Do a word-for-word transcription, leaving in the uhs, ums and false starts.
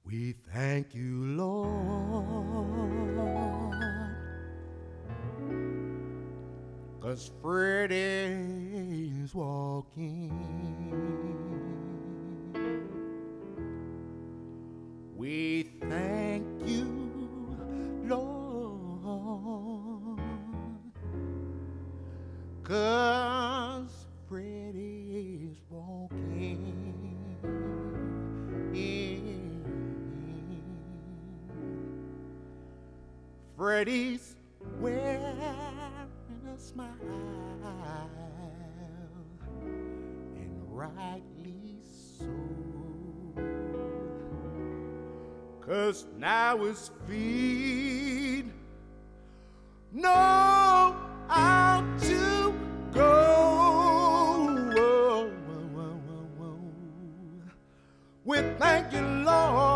We thank you, Lord, 'cause Freddie's walking. We thank you, Lord, 'cause Freddie's walking. Freddie's wearing a smile, and rightly so, 'cause now his feet no